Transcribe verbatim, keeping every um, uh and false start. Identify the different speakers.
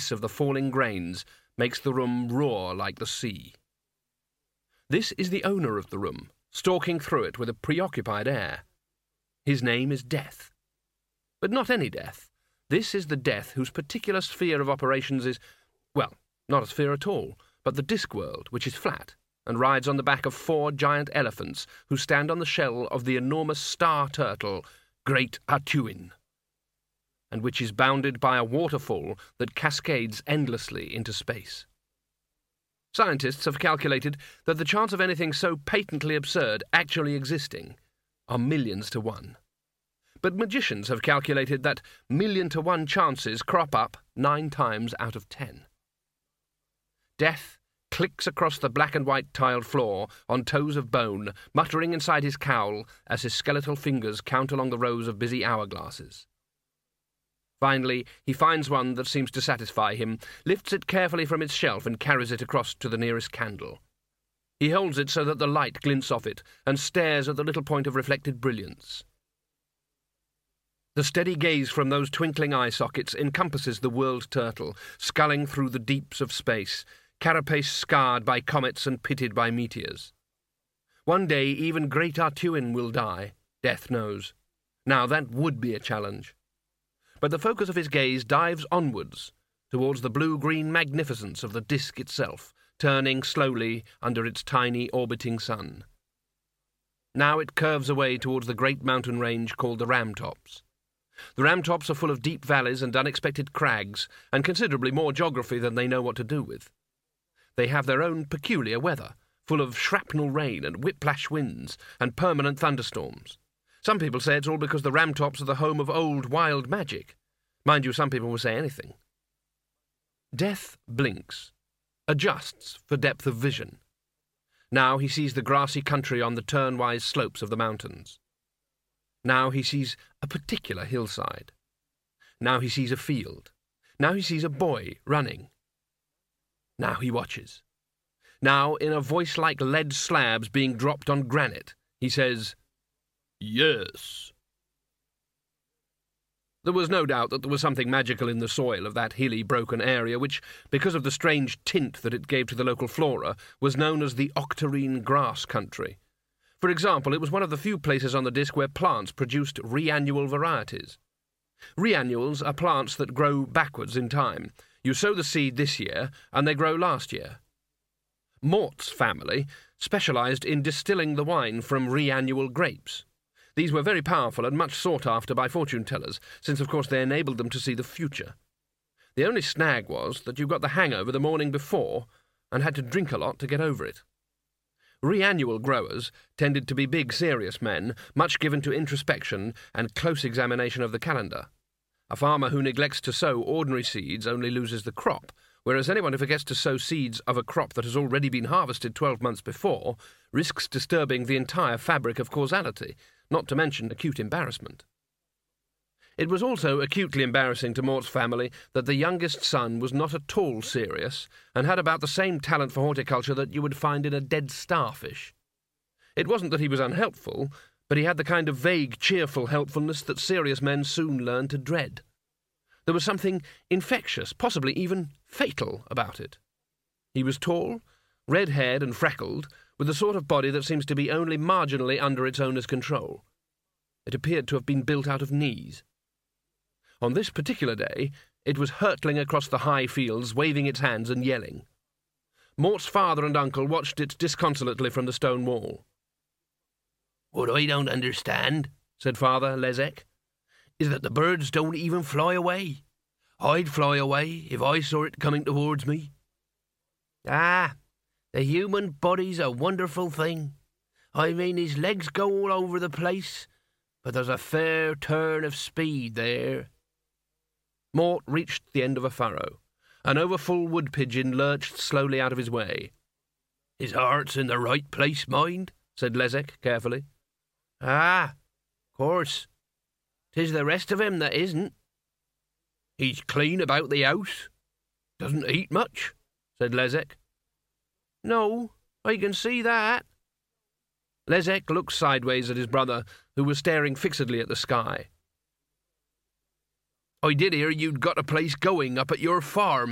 Speaker 1: of the falling grains makes the room roar like the sea. This is the owner of the room, stalking through it with a preoccupied air. His name is Death. But not any Death. This is the Death whose particular sphere of operations is, well, not a sphere at all, but the Discworld, which is flat, and rides on the back of four giant elephants who stand on the shell of the enormous star turtle, Great Atuin, and which is bounded by a waterfall that cascades endlessly into space. Scientists have calculated that the chance of anything so patently absurd actually existing are millions to one. But magicians have calculated that million-to-one chances crop up nine times out of ten. Death clicks across the black-and-white tiled floor on toes of bone, muttering inside his cowl as his skeletal fingers count along the rows of busy hourglasses. Finally, he finds one that seems to satisfy him, lifts it carefully from its shelf and carries it across to the nearest candle. He holds it so that the light glints off it and stares at the little point of reflected brilliance. The steady gaze from those twinkling eye sockets encompasses the world turtle, sculling through the deeps of space, carapace scarred by comets and pitted by meteors. One day even Great Atuin will die, Death knows. Now that would be a challenge. But the focus of his gaze dives onwards, towards the blue-green magnificence of the disk itself, turning slowly under its tiny orbiting sun. Now it curves away towards the great mountain range called the Ramtops. The Ramtops are full of deep valleys and unexpected crags, and considerably more geography than they know what to do with. They have their own peculiar weather, full of shrapnel rain and whiplash winds and permanent thunderstorms. Some people say it's all because the Ramtops are the home of old wild magic. Mind you, some people will say anything. Death blinks, adjusts for depth of vision. Now he sees the grassy country on the turn-wise slopes of the mountains. Now he sees a particular hillside. Now he sees a field. Now he sees a boy running. Now he watches. Now, in a voice like lead slabs being dropped on granite, he says, "Yes." There was no doubt that there was something magical in the soil of that hilly, broken area, which, because of the strange tint that it gave to the local flora, was known as the Octarine grass country. For example, it was one of the few places on the disk where plants produced reannual varieties. Reannuals are plants that grow backwards in time. You sow the seed this year, and they grow last year. Mort's family specialised in distilling the wine from reannual grapes. These were very powerful and much sought after by fortune-tellers, since of course they enabled them to see the future. The only snag was that you got the hangover the morning before and had to drink a lot to get over it. Reannual growers tended to be big, serious men, much given to introspection and close examination of the calendar. A farmer who neglects to sow ordinary seeds only loses the crop, whereas anyone who forgets to sow seeds of a crop that has already been harvested twelve months before risks disturbing the entire fabric of causality, not to mention acute embarrassment. It was also acutely embarrassing to Mort's family that the youngest son was not at all serious and had about the same talent for horticulture that you would find in a dead starfish. It wasn't that he was unhelpful, but he had the kind of vague, cheerful helpfulness that serious men soon learn to dread. There was something infectious, possibly even fatal, about it. He was tall, red-haired and freckled, with the sort of body that seems to be only marginally under its owner's control. It appeared to have been built out of knees. On this particular day, it was hurtling across the high fields, waving its hands and yelling. Mort's father and uncle watched it disconsolately from the stone wall. "What I don't understand," said Father Lezek, "is that the birds don't even fly away. I'd fly away if I saw it coming towards me." "Ah, the human body's a wonderful thing. I mean, his legs go all over the place, but there's a fair turn of speed there." Mort reached the end of a furrow. An overfull wood-pigeon lurched slowly out of his way. "His heart's in the right place, mind," said Lezek carefully. "Ah, course. 'Tis the rest of him that isn't." "He's clean about the house. Doesn't eat much," said Lezek. "No, I can see that." Lezek looked sideways at his brother, who was staring fixedly at the sky. "I did hear you'd got a place going up at your farm,"